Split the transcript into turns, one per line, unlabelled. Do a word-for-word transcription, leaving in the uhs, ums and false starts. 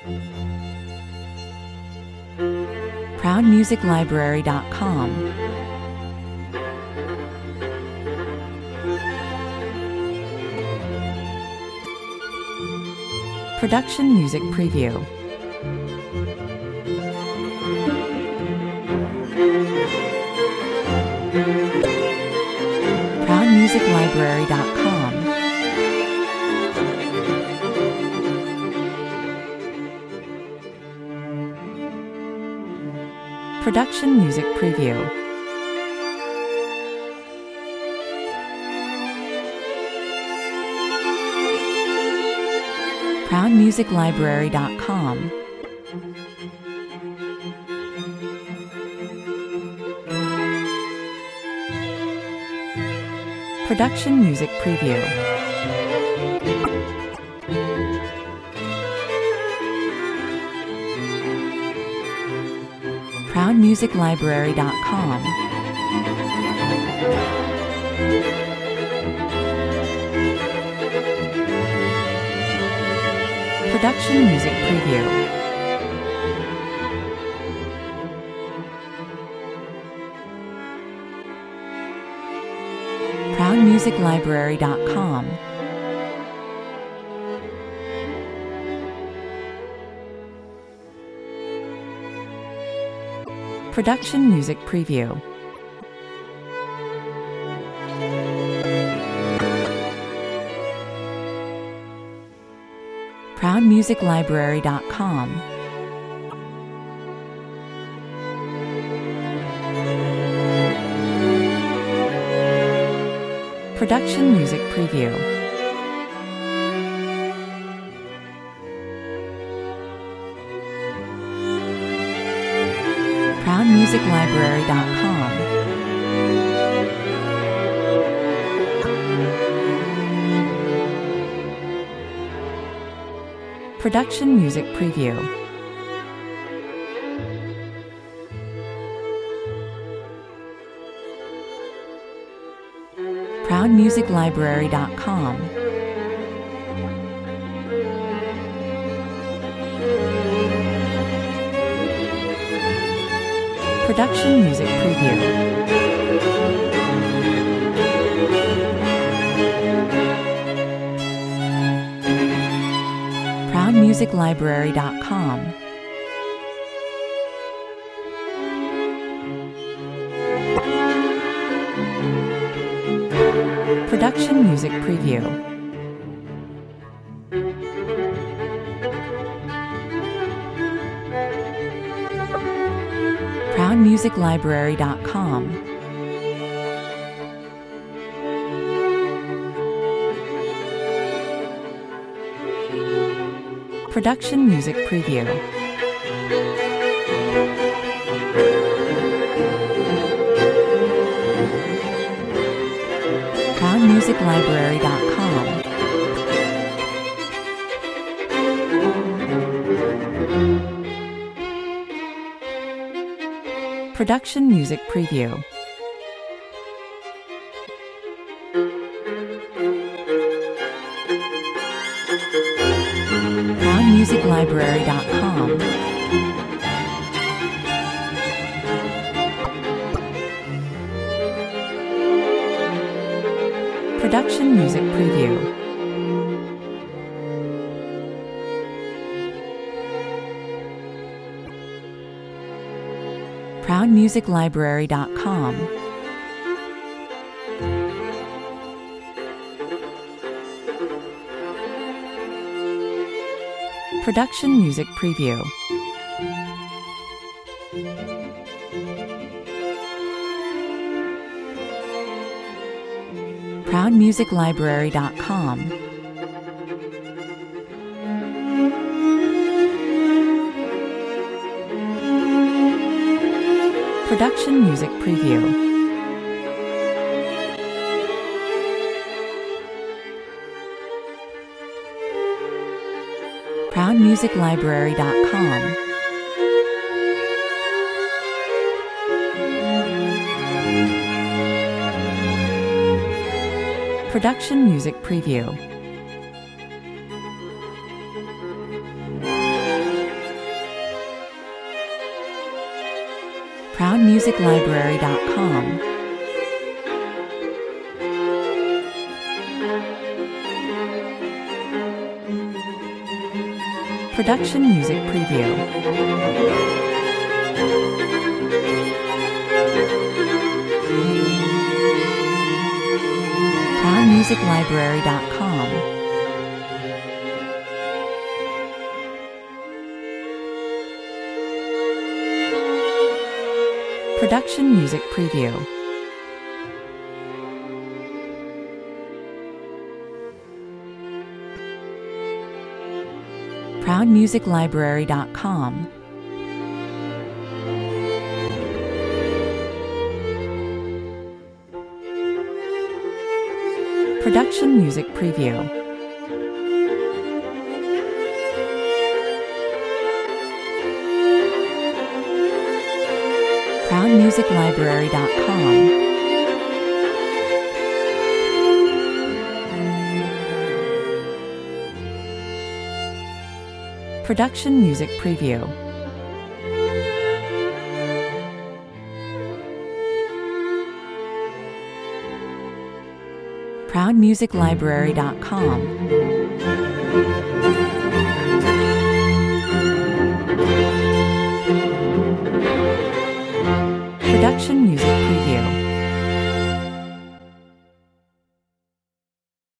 proud music library dot com. Production Music Preview. proud music library dot com. Production Music Preview. proud music library dot com. Production Music Preview. proud music library dot com. Production Music Preview. proud music library dot com. Production Music Preview. proud music library dot com. Production Music Preview. proud music library dot com. Production Music Preview. proud music library dot com. Production Music Preview. proud music library dot com. Production Music Preview. proud music library dot com. Production Music Preview. proud music library dot com. Production Music Preview. proud music library dot com. Production Music Preview. proud music library dot com. Production Music Preview. proud music library dot com. Production Music Preview. proud music library dot com. Production Music Preview. proud music library dot com. Production Music Preview. proud music library dot com. Production Music Preview. proud music library dot com. Production Music Preview. proud music library dot com. Production Music Preview. proud music library dot com.